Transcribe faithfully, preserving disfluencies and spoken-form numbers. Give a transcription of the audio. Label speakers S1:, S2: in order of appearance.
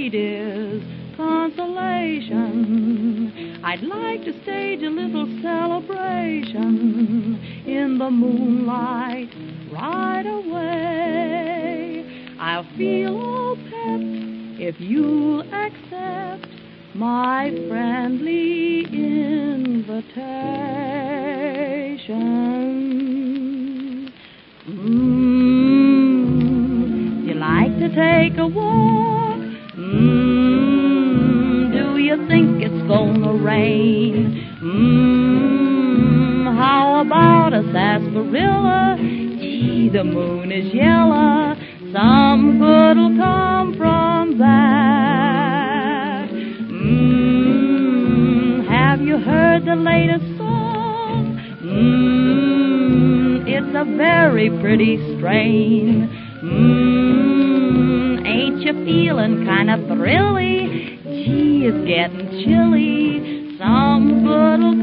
S1: sweet is consolation. I'd like to stage a little celebration in the moonlight right away. I'll feel all pep if you'll accept my friendly invitation. Mm, you like to take a walk? Mm, do you think it's gonna rain? Mm, how about a sarsaparilla? Gee, the moon is yellow. Some good'll come from that. Mm, have you heard the latest song? Mm, it's a very pretty strain. Mm, ain't you feeling kind of thrilly? Gee, it's getting chilly. Some good'll